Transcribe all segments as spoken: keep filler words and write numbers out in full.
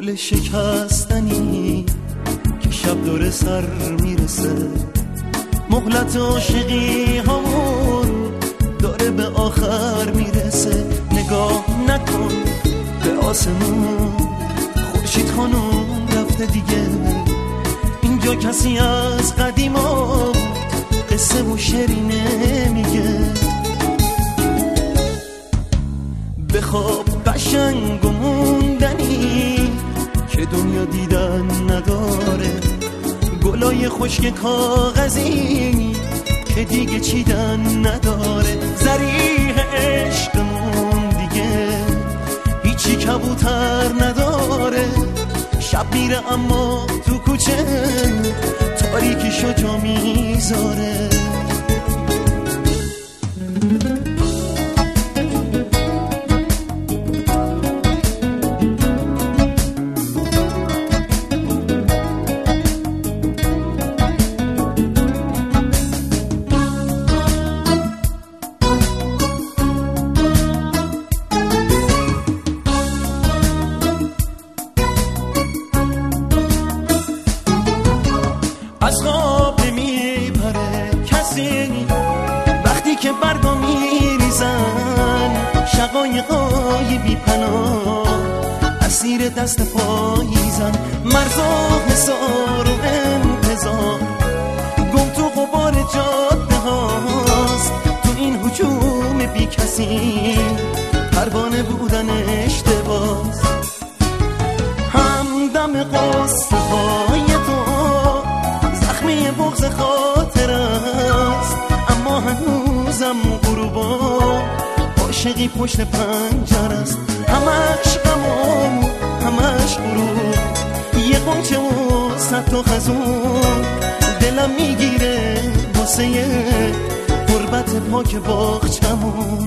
گل شکستنی که شب دور سر میرسه، مهلت عاشقی همون داره به آخر میرسه. نگاه نکن به آسمون، خورشید خانم رفته دیگه. اینجا کسی از قدیما قصه و شعری نمیگه. بخواب قشنگ و موندنی که دنیا دیدن نداره، گلای خشک کاغذی که دیگه چیدن نداره. زریح عشقمون دیگه هیچی کبوتر نداره. شب میره اما تو کوچه تاریکیشو جا میذاره. از خواب نمیپره کسی وقتی که برگا میریزن. شقایقای بی پناه اسیر دست پاییزن. مرزا حصار و انتظار گم تو غبار جاده هاست. تو این هجوم بی کسی پروانه بودن اشتباس. همدم قصه های تو زخمی بغض خاطر است، اما هنوزم غروبا عاشقی پشت پنجره است. همش غم و همش غروب، یه قنچه و صد تا خزون دلم میگیره واسه غربت پاک باغچمون.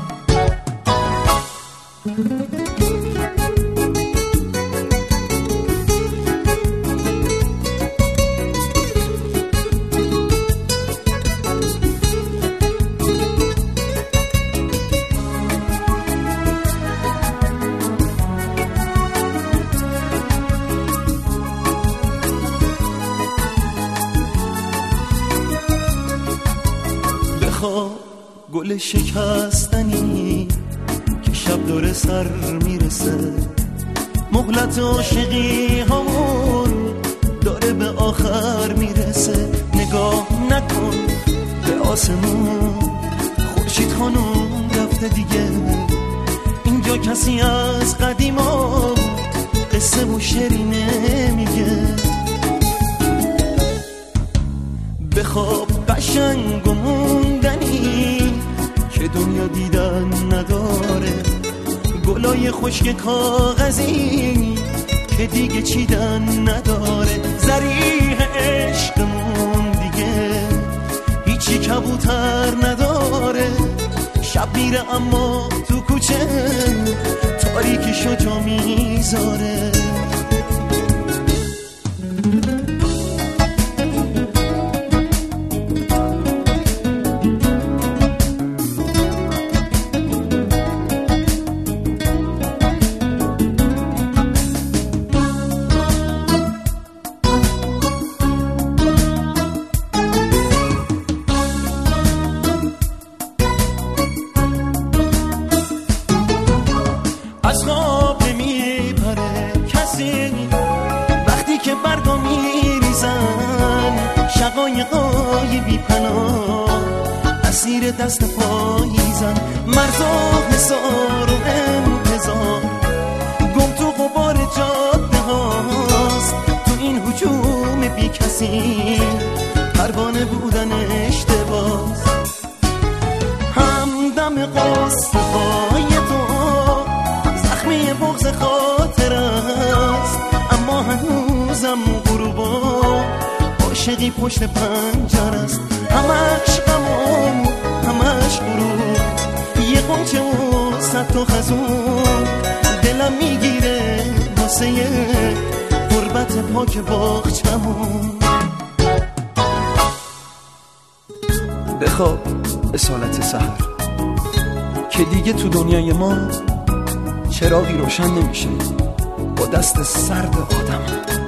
گل شکستنی که شب دور سر میرسه، مهلت عاشقی همون داره به آخر میرسه. نگاه نکن به آسمون، خورشید خانم رفته دیگه. اینجا کسی از قدیما قصه و شعری نمیگه. بخواب قشنگ و موندنی که دنیا دیدن نداره، گلای خشک کاغذی که دیگه چیدن نداره. زریح عشقمون دیگه هیچی کبوتر نداره. شب میره اما تو کوچه تاریکیشو جا میذاره. از خواب نمیپره کسی وقتی که برگا میریزن. شقایقای بی پناه اسیر دست پاییزن. مرزا حصار و انتظار گم تو غبار جاده هاست. تو این هجوم بی کسی پروانه بودن اشتباس. همدم قصه های تو زخمی بغض خاطر است، اما هنوزم غروبا عاشقی پشت پنجره است. همش غم و همش غروب، یه قنچه و صد تا خزون دلم میگیره واسه غربت پاک باغچمون. بخواب اصالت سحر که دیگه تو دنیای ما چراغی روشن نمیشه. با دست سرد آدم.